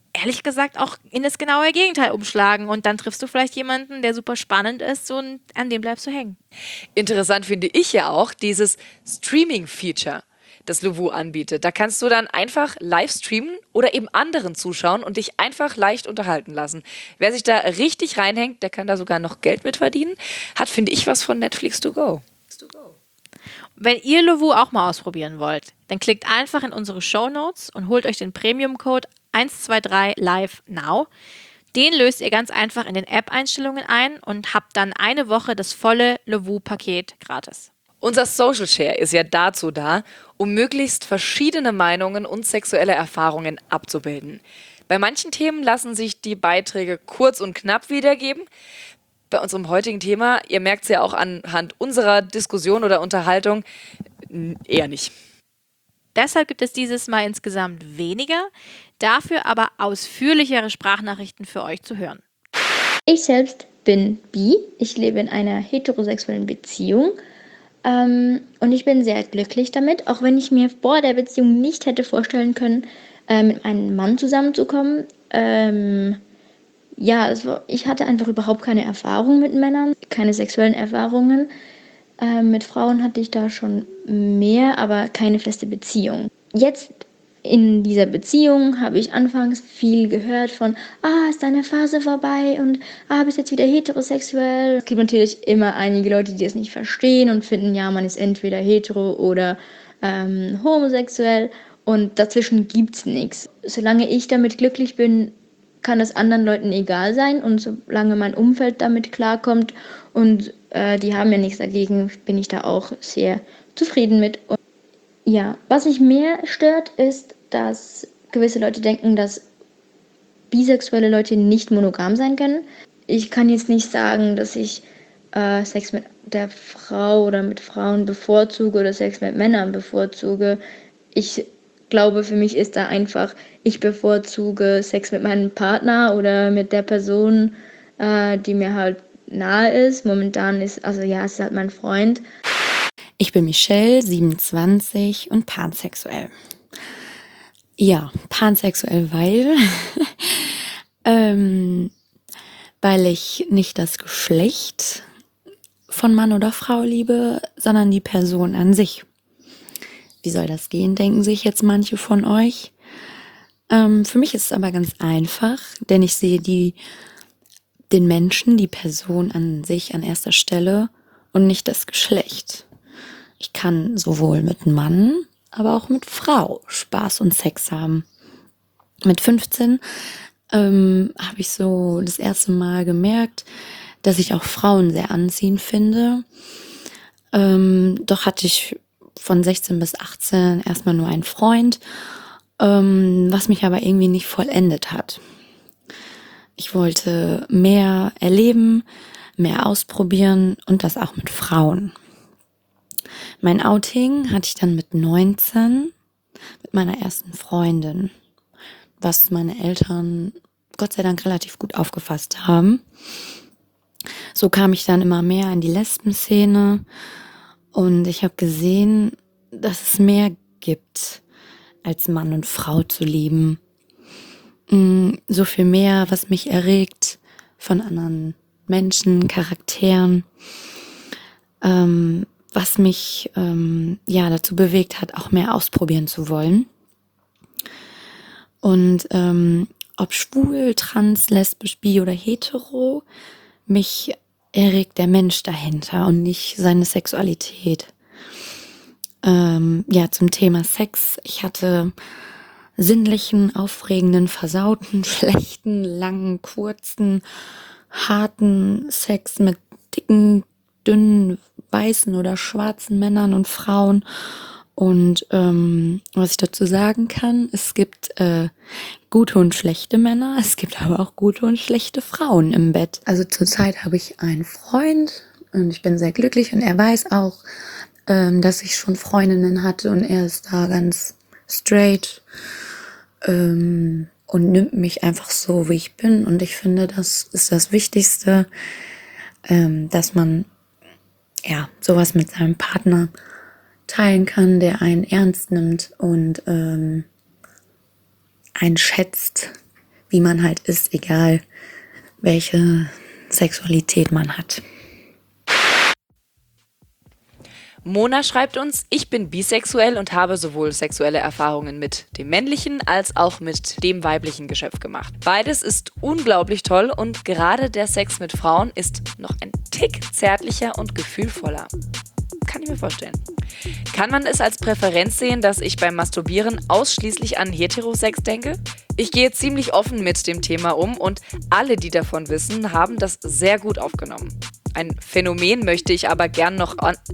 ehrlich gesagt auch in das genaue Gegenteil umschlagen. Und dann triffst du vielleicht jemanden, der super spannend ist und an dem bleibst du hängen. Interessant finde ich ja auch dieses Streaming-Feature, das Lovoo anbietet. Da kannst du dann einfach live streamen oder eben anderen zuschauen und dich einfach leicht unterhalten lassen. Wer sich da richtig reinhängt, der kann da sogar noch Geld mit verdienen. Hat, finde ich, was von Netflix to go. Wenn ihr Lovoo auch mal ausprobieren wollt, dann klickt einfach in unsere Shownotes und holt euch den Premium-Code 123 Live Now. Den löst ihr ganz einfach in den App-Einstellungen ein und habt dann eine Woche das volle Lovoo-Paket gratis. Unser Social Share ist ja dazu da, um möglichst verschiedene Meinungen und sexuelle Erfahrungen abzubilden. Bei manchen Themen lassen sich die Beiträge kurz und knapp wiedergeben. Bei unserem heutigen Thema, ihr merkt es ja auch anhand unserer Diskussion oder Unterhaltung, eher nicht. Deshalb gibt es dieses Mal insgesamt weniger, dafür aber ausführlichere Sprachnachrichten für euch zu hören. Ich selbst bin bi. Ich lebe in einer heterosexuellen Beziehung. Und ich bin sehr glücklich damit, auch wenn ich mir vor der Beziehung nicht hätte vorstellen können, mit einem Mann zusammenzukommen. Ich hatte einfach überhaupt keine Erfahrung mit Männern, keine sexuellen Erfahrungen. Mit Frauen hatte ich da schon mehr, aber keine feste Beziehung. Jetzt in dieser Beziehung habe ich anfangs viel gehört von, ist deine Phase vorbei und bist jetzt wieder heterosexuell. Es gibt natürlich immer einige Leute, die es nicht verstehen und finden, ja, man ist entweder hetero oder homosexuell und dazwischen gibt's nichts. Solange ich damit glücklich bin, kann es anderen Leuten egal sein und solange mein Umfeld damit klarkommt und die haben ja nichts dagegen, bin ich da auch sehr zufrieden mit. Und ja, was mich mehr stört, ist, dass gewisse Leute denken, dass bisexuelle Leute nicht monogam sein können. Ich kann jetzt nicht sagen, dass ich Sex mit der Frau oder mit Frauen bevorzuge oder Sex mit Männern bevorzuge. Ich glaube, für mich ist da einfach, ich bevorzuge Sex mit meinem Partner oder mit der Person, die mir halt nahe ist. Momentan ist, es ist halt mein Freund. Ich bin Michelle, 27 und pansexuell. Ja, pansexuell, weil ich nicht das Geschlecht von Mann oder Frau liebe, sondern die Person an sich. Wie soll das gehen, denken sich jetzt manche von euch. Für mich ist es aber ganz einfach, denn ich sehe den Menschen, die Person an sich an erster Stelle und nicht das Geschlecht. Ich kann sowohl mit Mann, aber auch mit Frau Spaß und Sex haben. Mit 15 habe ich so das erste Mal gemerkt, dass ich auch Frauen sehr anziehend finde. Doch hatte ich von 16 bis 18 erstmal nur einen Freund, was mich aber irgendwie nicht vollendet hat. Ich wollte mehr erleben, mehr ausprobieren und das auch mit Frauen. Mein Outing hatte ich dann mit 19 mit meiner ersten Freundin, was meine Eltern Gott sei Dank relativ gut aufgefasst haben. So kam ich dann immer mehr in die Lesben-Szene und ich habe gesehen, dass es mehr gibt, als Mann und Frau zu lieben. So viel mehr, was mich erregt von anderen Menschen, Charakteren, was mich dazu bewegt hat, auch mehr ausprobieren zu wollen. Und ob schwul, trans, lesbisch, bi oder hetero, mich erregt der Mensch dahinter und nicht seine Sexualität. Zum Thema Sex. Ich hatte sinnlichen, aufregenden, versauten, schlechten, langen, kurzen, harten Sex mit dicken, dünnen, weißen oder schwarzen Männern und Frauen. Und was ich dazu sagen kann, es gibt gute und schlechte Männer, es gibt aber auch gute und schlechte Frauen im Bett. Also zurzeit habe ich einen Freund und ich bin sehr glücklich und er weiß auch, dass ich schon Freundinnen hatte und er ist da ganz straight und nimmt mich einfach so, wie ich bin. Und ich finde, das ist das Wichtigste, dass man sowas mit seinem Partner teilen kann, der einen ernst nimmt und einen schätzt wie man halt ist, egal welche Sexualität man hat. Mona schreibt uns, ich bin bisexuell und habe sowohl sexuelle Erfahrungen mit dem männlichen als auch mit dem weiblichen Geschöpf gemacht. Beides ist unglaublich toll und gerade der Sex mit Frauen ist noch ein Tick zärtlicher und gefühlvoller. Kann ich mir vorstellen. Kann man es als Präferenz sehen, dass ich beim Masturbieren ausschließlich an Heterosex denke? Ich gehe ziemlich offen mit dem Thema um und alle, die davon wissen, haben das sehr gut aufgenommen. Ein Phänomen möchte ich aber gerne noch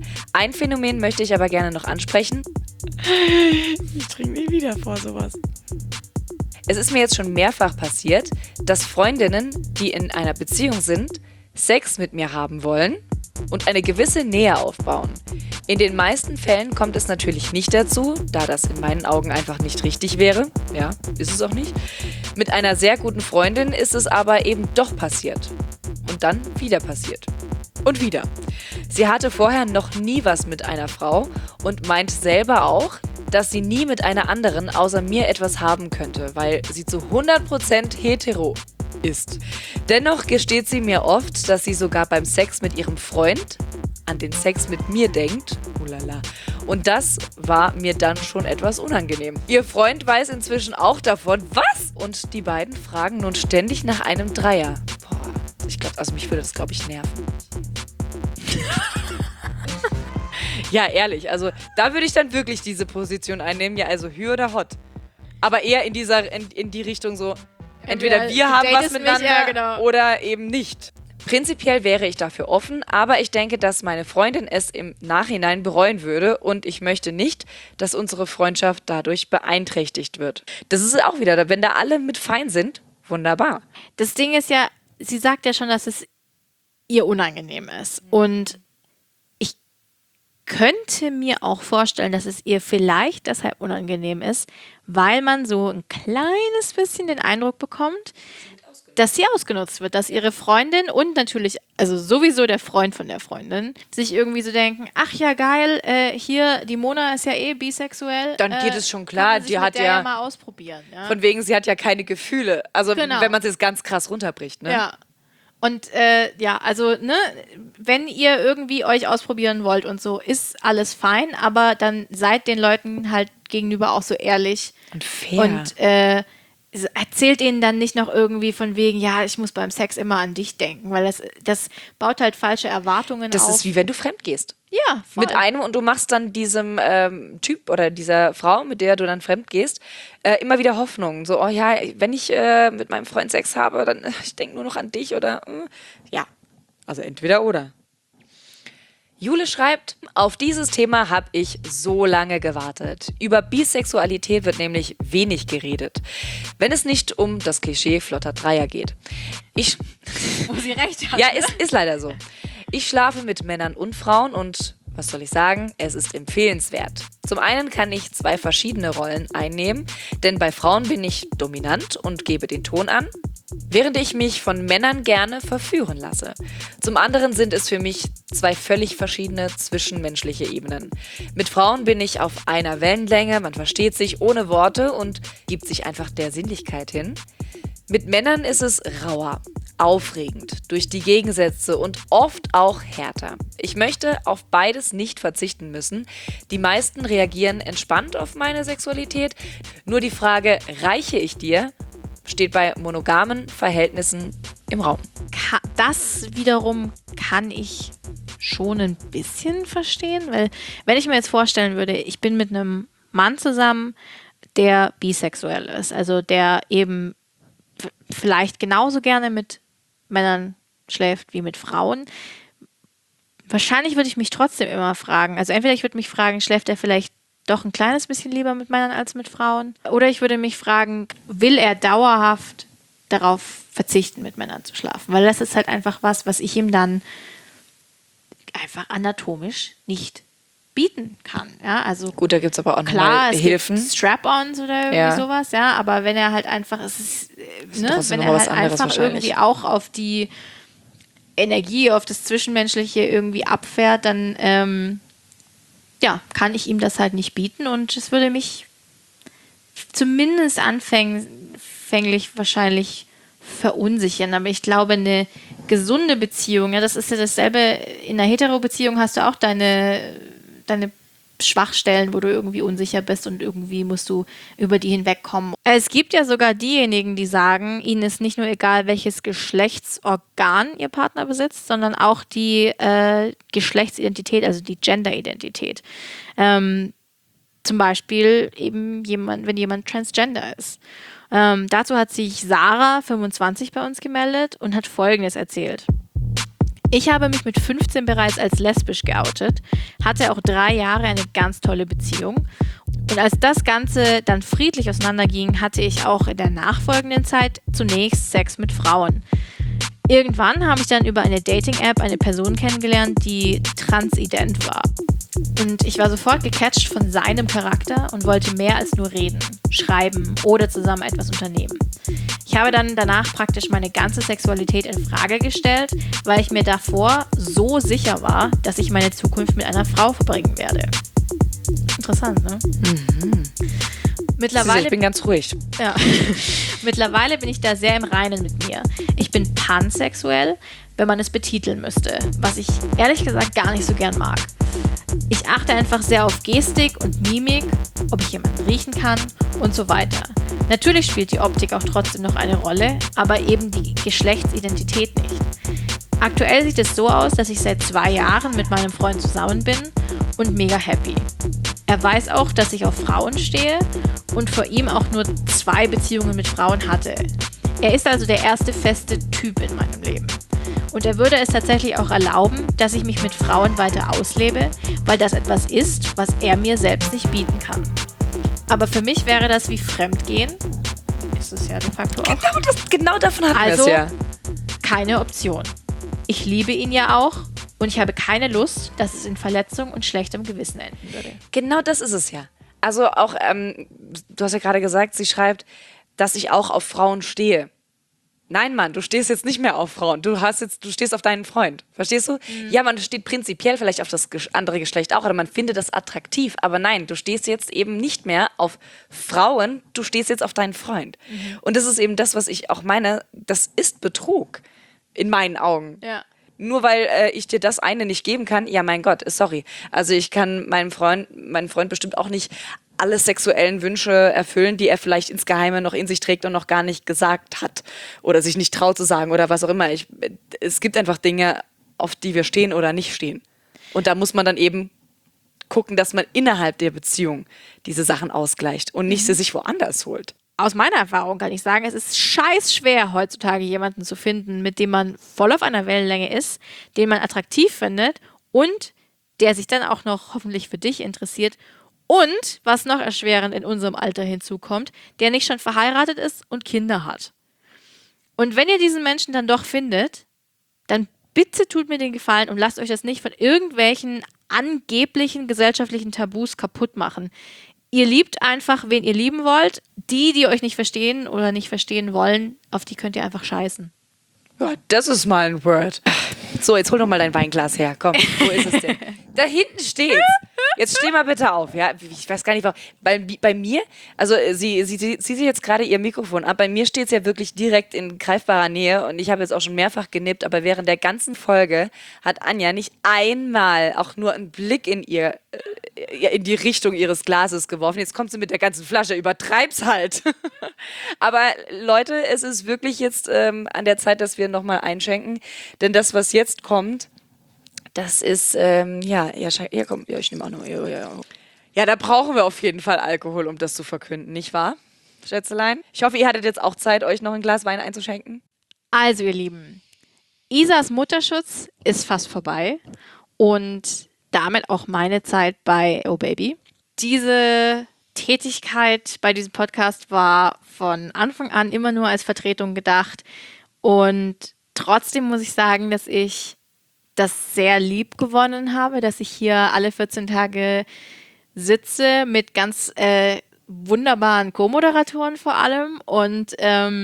ansprechen. Ich trinke nie wieder vor sowas. Es ist mir jetzt schon mehrfach passiert, dass Freundinnen, die in einer Beziehung sind, Sex mit mir haben wollen und eine gewisse Nähe aufbauen. In den meisten Fällen kommt es natürlich nicht dazu, da das in meinen Augen einfach nicht richtig wäre. Ja, ist es auch nicht. Mit einer sehr guten Freundin ist es aber eben doch passiert. Und dann wieder passiert. Und wieder. Sie hatte vorher noch nie was mit einer Frau und meint selber auch, dass sie nie mit einer anderen außer mir etwas haben könnte, weil sie zu 100% hetero ist. Dennoch gesteht sie mir oft, dass sie sogar beim Sex mit ihrem Freund an den Sex mit mir denkt. Ulala. Und das war mir dann schon etwas unangenehm. Ihr Freund weiß inzwischen auch davon. Was? Und die beiden fragen nun ständig nach einem Dreier. Boah, ich glaube, also mich würde das, glaube ich, nerven. Ja, ehrlich, also da würde ich dann wirklich diese Position einnehmen. Ja, also Hü oder Hot. Aber eher in die Richtung so, entweder wir haben was miteinander ja, genau. oder eben nicht. Prinzipiell wäre ich dafür offen, aber ich denke, dass meine Freundin es im Nachhinein bereuen würde und ich möchte nicht, dass unsere Freundschaft dadurch beeinträchtigt wird. Das ist auch wieder, wenn da alle mit fein sind, wunderbar. Das Ding ist ja, sie sagt ja schon, dass es ihr unangenehm ist. Und ich könnte mir auch vorstellen, dass es ihr vielleicht deshalb unangenehm ist, weil man so ein kleines bisschen den Eindruck bekommt, dass sie ausgenutzt wird, dass ihre Freundin und natürlich, also sowieso der Freund von der Freundin, sich irgendwie so denken, ach ja geil, hier, die Mona ist ja eh bisexuell. Dann geht es schon klar, die hat ja mal ausprobieren. Ja? Von wegen, sie hat ja keine Gefühle. Also Genau. wenn man es jetzt ganz krass runterbricht, ne? Ja. Und ja, also, ne, wenn ihr irgendwie euch ausprobieren wollt und so, ist alles fein, aber dann seid den Leuten halt gegenüber auch so ehrlich. Und fair. Und erzählt ihnen dann nicht noch irgendwie von wegen, ja, ich muss beim Sex immer an dich denken, weil das baut halt falsche Erwartungen auf. Das ist wie wenn du fremd gehst. Ja, voll. Mit einem und du machst dann diesem Typ oder dieser Frau, mit der du dann fremd gehst, immer wieder Hoffnung. So, oh ja, wenn ich mit meinem Freund Sex habe, dann ich denke nur noch an dich oder ja, also entweder oder. Jule schreibt, auf dieses Thema habe ich so lange gewartet. Über Bisexualität wird nämlich wenig geredet, wenn es nicht um das Klischee flotter Dreier geht. Wo sie recht hat. Ja, ist leider so. Ich schlafe mit Männern und Frauen und, was soll ich sagen, es ist empfehlenswert. Zum einen kann ich 2 verschiedene Rollen einnehmen, denn bei Frauen bin ich dominant und gebe den Ton an, während ich mich von Männern gerne verführen lasse. Zum anderen sind es für mich 2 völlig verschiedene zwischenmenschliche Ebenen. Mit Frauen bin ich auf einer Wellenlänge, man versteht sich ohne Worte und gibt sich einfach der Sinnlichkeit hin. Mit Männern ist es rauer, aufregend, durch die Gegensätze und oft auch härter. Ich möchte auf beides nicht verzichten müssen. Die meisten reagieren entspannt auf meine Sexualität. Nur die Frage, reiche ich dir, steht bei monogamen Verhältnissen im Raum. Das wiederum kann ich schon ein bisschen verstehen, weil wenn ich mir jetzt vorstellen würde, ich bin mit einem Mann zusammen, der bisexuell ist, also der eben vielleicht genauso gerne mit Männern schläft wie mit Frauen. Wahrscheinlich würde ich mich trotzdem immer fragen, also entweder ich würde mich fragen, schläft er vielleicht doch ein kleines bisschen lieber mit Männern als mit Frauen? Oder ich würde mich fragen, will er dauerhaft darauf verzichten, mit Männern zu schlafen? Weil das ist halt einfach was ich ihm dann einfach anatomisch nicht bieten kann. Ja, also Gut, da gibt es aber auch klar, nochmal Hilfen. es gibt Strap-ons oder irgendwie sowas, ja, aber wenn er halt einfach, wenn er halt einfach irgendwie auch auf die Energie, auf das Zwischenmenschliche irgendwie abfährt, dann kann ich ihm das halt nicht bieten und es würde mich zumindest anfänglich anfänglich wahrscheinlich verunsichern, aber ich glaube, eine gesunde Beziehung, ja, das ist ja dasselbe, in einer Hetero-Beziehung hast du auch deine Schwachstellen, wo du irgendwie unsicher bist und irgendwie musst du über die hinwegkommen. Es gibt ja sogar diejenigen, die sagen, ihnen ist nicht nur egal, welches Geschlechtsorgan ihr Partner besitzt, sondern auch die Geschlechtsidentität, also die Genderidentität. Zum Beispiel eben wenn jemand Transgender ist. Dazu hat sich Sarah, 25, bei uns gemeldet und hat Folgendes erzählt. Ich habe mich mit 15 bereits als lesbisch geoutet, hatte auch 3 Jahre eine ganz tolle Beziehung. Und als das Ganze dann friedlich auseinanderging, hatte ich auch in der nachfolgenden Zeit zunächst Sex mit Frauen. Irgendwann habe ich dann über eine Dating-App eine Person kennengelernt, die transident war. Und ich war sofort gecatcht von seinem Charakter und wollte mehr als nur reden, schreiben oder zusammen etwas unternehmen. Ich habe dann danach praktisch meine ganze Sexualität in Frage gestellt, weil ich mir davor so sicher war, dass ich meine Zukunft mit einer Frau verbringen werde. Interessant, ne? Mittlerweile, ich bin ganz ruhig. ja. Mittlerweile bin ich da sehr im Reinen mit mir. Ich bin pansexuell, wenn man es betiteln müsste, was ich ehrlich gesagt gar nicht so gern mag. Ich achte einfach sehr auf Gestik und Mimik, ob ich jemanden riechen kann und so weiter. Natürlich spielt die Optik auch trotzdem noch eine Rolle, aber eben die Geschlechtsidentität nicht. Aktuell sieht es so aus, dass ich seit 2 Jahren mit meinem Freund zusammen bin und mega happy. Er weiß auch, dass ich auf Frauen stehe und vor ihm auch nur 2 Beziehungen mit Frauen hatte. Er ist also der erste feste Typ in meinem Leben. Und er würde es tatsächlich auch erlauben, dass ich mich mit Frauen weiter auslebe, weil das etwas ist, was er mir selbst nicht bieten kann. Aber für mich wäre das wie Fremdgehen. Ist es ja de facto auch. Genau davon hatten Also wir es ja. keine Option. Ich liebe ihn ja auch und ich habe keine Lust, dass es in Verletzung und schlechtem Gewissen enden würde. Genau das ist es ja. Also auch, du hast ja gerade gesagt, sie schreibt, dass ich auch auf Frauen stehe. Nein, Mann, du stehst jetzt nicht mehr auf Frauen. Du stehst auf deinen Freund. Verstehst du? Ja, man steht prinzipiell vielleicht auf das andere Geschlecht auch oder man findet das attraktiv. Aber nein, du stehst jetzt eben nicht mehr auf Frauen, du stehst jetzt auf deinen Freund. Und das ist eben das, was ich auch meine, das ist Betrug. In meinen Augen. Ja. Nur weil ich dir das eine nicht geben kann, ja mein Gott, sorry. Also ich kann meinen Freund bestimmt auch nicht alle sexuellen Wünsche erfüllen, die er vielleicht insgeheime noch in sich trägt und noch gar nicht gesagt hat oder sich nicht traut zu sagen oder was auch immer. Es gibt einfach Dinge, auf die wir stehen oder nicht stehen. Und da muss man dann eben gucken, dass man innerhalb der Beziehung diese Sachen ausgleicht und nicht sie sich woanders holt. Aus meiner Erfahrung kann ich sagen, es ist scheiß schwer heutzutage jemanden zu finden, mit dem man voll auf einer Wellenlänge ist, den man attraktiv findet und der sich dann auch noch hoffentlich für dich interessiert und, was noch erschwerend in unserem Alter hinzukommt, der nicht schon verheiratet ist und Kinder hat. Und wenn ihr diesen Menschen dann doch findet, dann bitte tut mir den Gefallen und lasst euch das nicht von irgendwelchen angeblichen gesellschaftlichen Tabus kaputt machen. Ihr liebt einfach, wen ihr lieben wollt. Die euch nicht verstehen oder nicht verstehen wollen, auf die könnt ihr einfach scheißen. Ja, das ist mal ein Word. So, jetzt hol doch mal dein Weinglas her. Komm, wo ist es denn? Da hinten steht's. Jetzt steh mal bitte auf. Ja, ich weiß gar nicht, warum. Bei mir, also sie sieht jetzt gerade ihr Mikrofon ab. Bei mir steht es ja wirklich direkt in greifbarer Nähe und ich habe jetzt auch schon mehrfach genippt, aber während der ganzen Folge hat Anja nicht einmal auch nur einen Blick in die Richtung ihres Glases geworfen. Jetzt kommt sie mit der ganzen Flasche, übertreib's halt. Aber Leute, es ist wirklich jetzt an der Zeit, dass wir nochmal einschenken, denn das, was jetzt kommt, das ist, komm, ich nehme auch noch. Ja, da brauchen wir auf jeden Fall Alkohol, um das zu verkünden, nicht wahr, Schätzelein? Ich hoffe, ihr hattet jetzt auch Zeit, euch noch ein Glas Wein einzuschenken. Also, ihr Lieben, Isas Mutterschutz ist fast vorbei und damit auch meine Zeit bei Oh Baby. Diese Tätigkeit bei diesem Podcast war von Anfang an immer nur als Vertretung gedacht und trotzdem muss ich sagen, dass ich das sehr lieb gewonnen habe, dass ich hier alle 14 Tage sitze mit ganz wunderbaren Co-Moderatoren vor allem und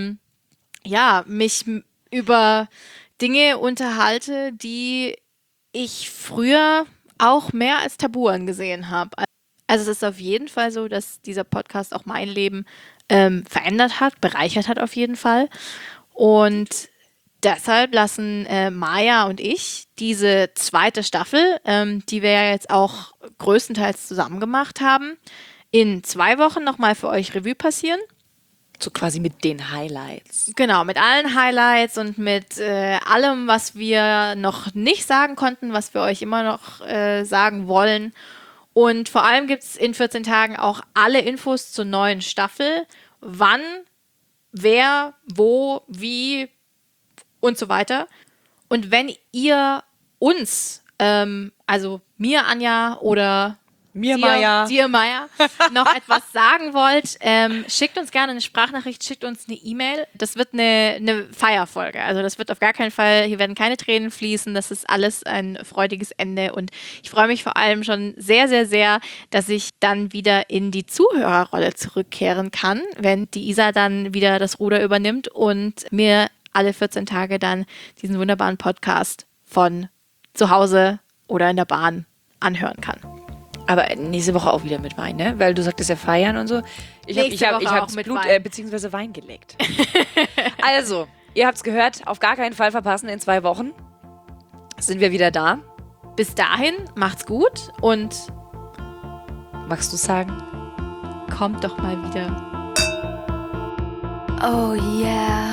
mich über Dinge unterhalte, die ich früher auch mehr als Tabu angesehen habe. Also es ist auf jeden Fall so, dass dieser Podcast auch mein Leben verändert hat, bereichert hat auf jeden Fall. Und deshalb lassen Maja und ich diese zweite Staffel, die wir ja jetzt auch größtenteils zusammen gemacht haben, in 2 Wochen nochmal für euch Revue passieren. So quasi mit den Highlights. Genau, mit allen Highlights und mit allem, was wir noch nicht sagen konnten, was wir euch immer noch sagen wollen. Und vor allem gibt es in 14 Tagen auch alle Infos zur neuen Staffel. Wann, wer, wo, wie und so weiter. Und wenn ihr uns, also mir, Anja, oder dir, Maja, noch etwas sagen wollt, schickt uns gerne eine Sprachnachricht, schickt uns eine E-Mail. Das wird eine Feierfolge. Also das wird auf gar keinen Fall, hier werden keine Tränen fließen. Das ist alles ein freudiges Ende. Und ich freue mich vor allem schon sehr, sehr, sehr, dass ich dann wieder in die Zuhörerrolle zurückkehren kann, wenn die Isa dann wieder das Ruder übernimmt und mir alle 14 Tage dann diesen wunderbaren Podcast von zu Hause oder in der Bahn anhören kann. Aber nächste Woche auch wieder mit Wein, ne? Weil du sagtest ja feiern und so. Ich hab mit Blut Wein. beziehungsweise Wein geleckt. Also, ihr habt's gehört, auf gar keinen Fall verpassen. In 2 Wochen sind wir wieder da. Bis dahin, macht's gut und Magst du sagen? kommt doch mal wieder. Oh yeah.